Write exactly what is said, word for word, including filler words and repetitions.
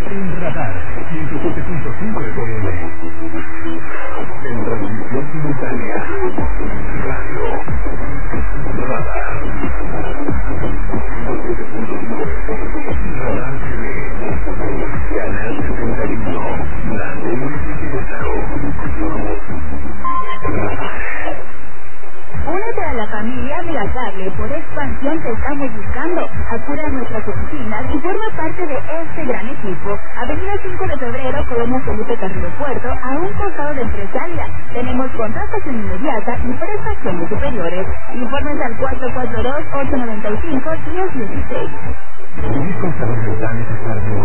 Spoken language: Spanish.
En Radar ciento siete punto cinco F M. En transmisión simultánea. Radio Radar ciento siete punto cinco F M. Radar T V. Canal setenta y uno. La tele de Querétaro. Únete a la familia Megacable. Por expansión te estamos buscando. Acude a nuestras oficinas y forma parte de este gran equipo. Avenida cinco de febrero, Colonia Felipe Carrillo Puerto, a un costado de Empresaria. Tenemos contratación inmediata y prestaciones superiores. Informes al cuatro cuatro dos, ocho nueve cinco, uno uno seis. Vivir con salud mental es estar bien.